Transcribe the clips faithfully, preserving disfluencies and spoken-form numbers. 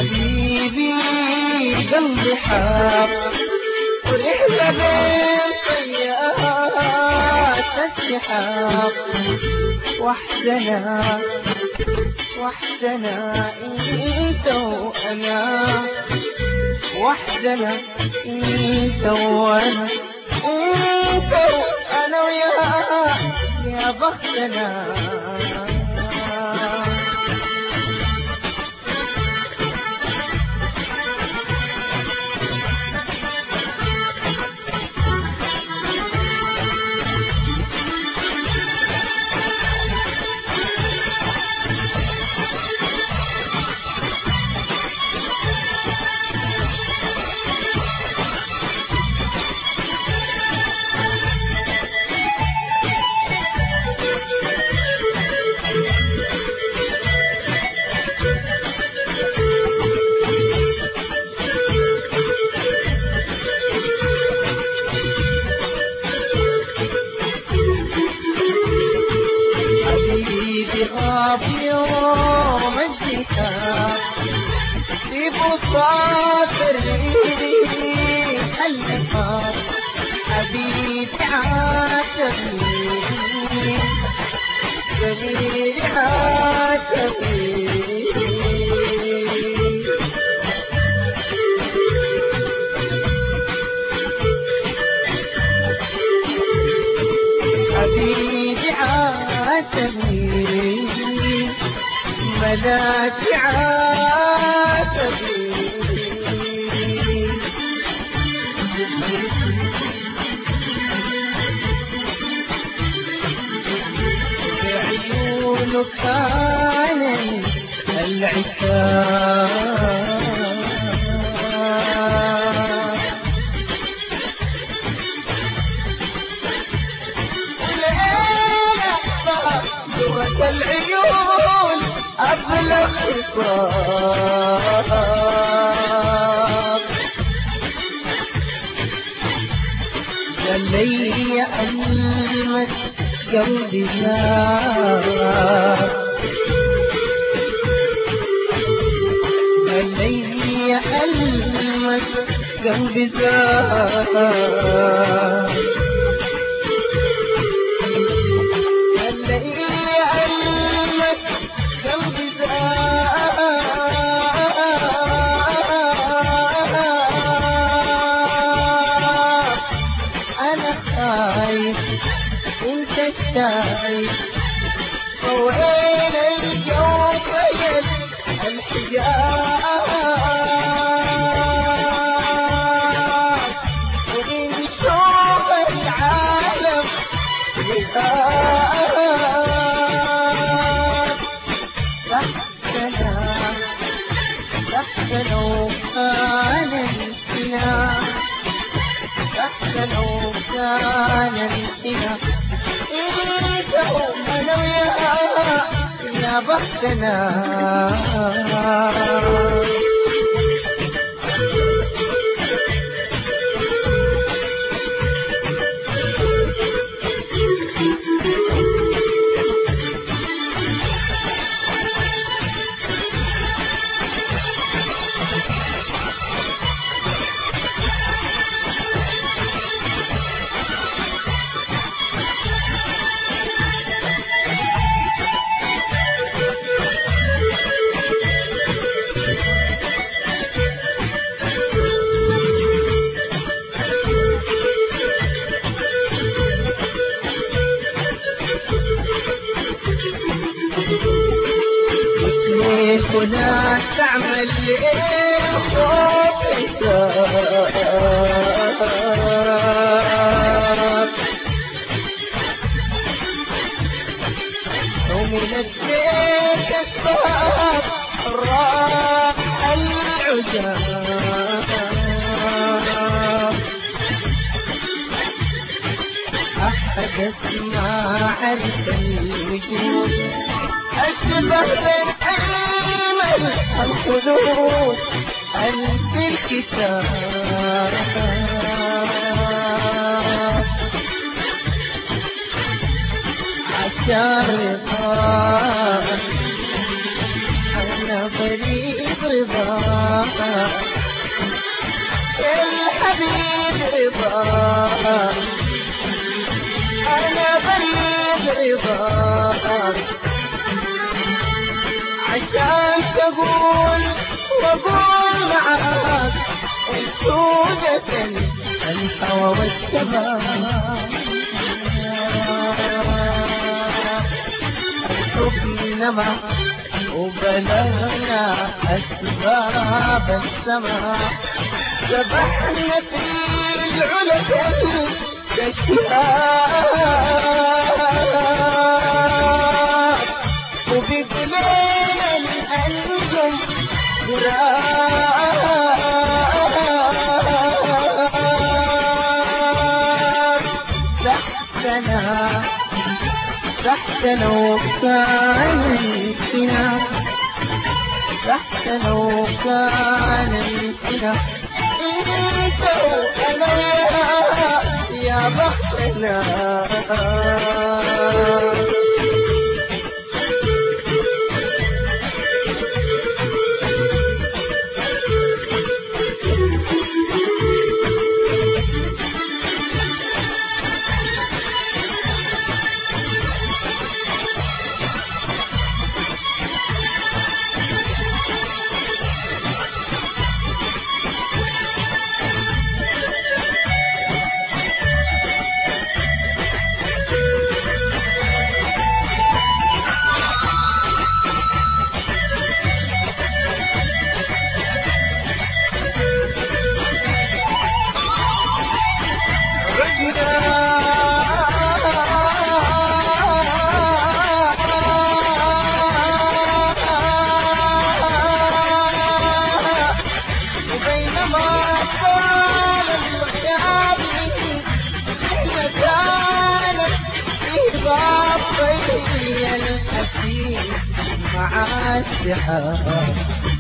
حبيبي قلبي حار ورحلة بين سيئات السحاب وحدنا وحدنا انت وانا وحدنا انت وانا انت وانا وياك يا بختنا غاب يوم الزفاف في بساط الريح اللفاف حبيبي عاتبني جميل عاتبني حبيبي عاتبني ملاك عاتبي بعيونك كان العتاب لغة العيون أغلى خطاب للي ألمس قلبي زاد للي ألمس قلبي زاد انت الشايف وين الجو خيل الحجاب ونشوف العالم غياب تحتنا تحتنا وكان الانسان تحتنا وكان الانسان انت وانا وياك يا بختنا ولا تعمل ليه خوف حساب ومن الديك الصاب راح العجاب أحد اسمع عرف الوجود أشبه بالحمل الخدود ألف الكتاب عشان رضاك أنا بريء رضاك الحبيب رضاك أنا بريد رضاك عشان تقول وأقول معاك سودة الهوى والسماء الحب نما وبلغنا أسباب السماء سبحنا في العلا كالكشاف وبقليل الأنجم غراب تحتنا تحتنا وكان الفنا تحتنا وكان الفنا انت وانا يا بختنا مع السحاب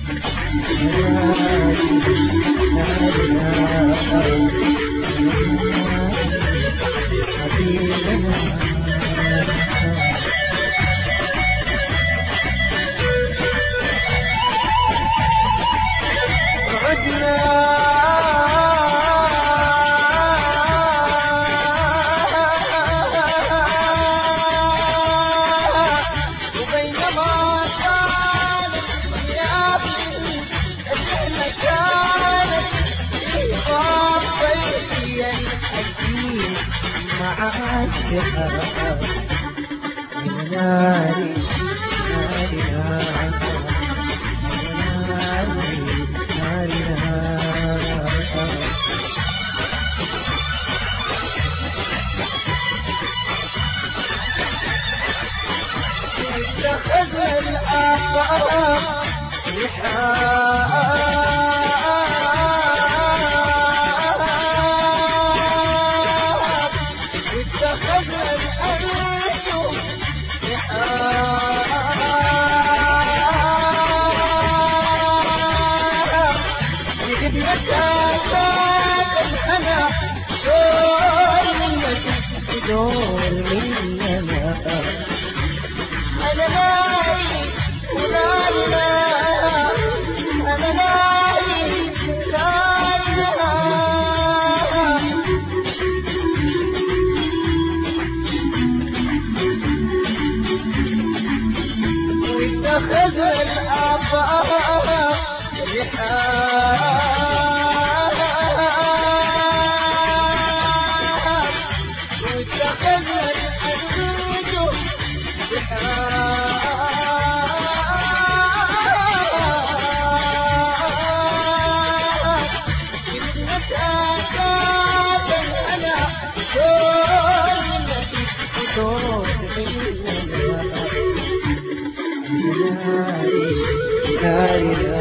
اتخذ الآفاق رحاب اتخذ الأنجم رحاب بابنك ذاك الهنا دور منك دور مننا أنا لاي ولا لا أنا لاي لا لا واتخذ الآفاق رحاب واتخذ الأنجم لا